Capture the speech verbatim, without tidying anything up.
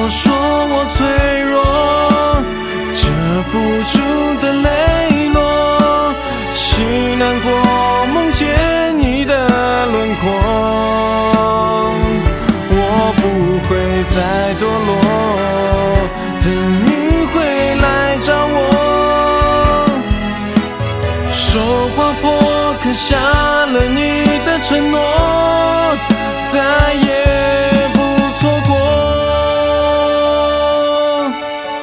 我说我脆弱，遮不住的泪落，是难过梦见你的轮廓。我不会再堕落，等你回来找我。手划破，刻下了你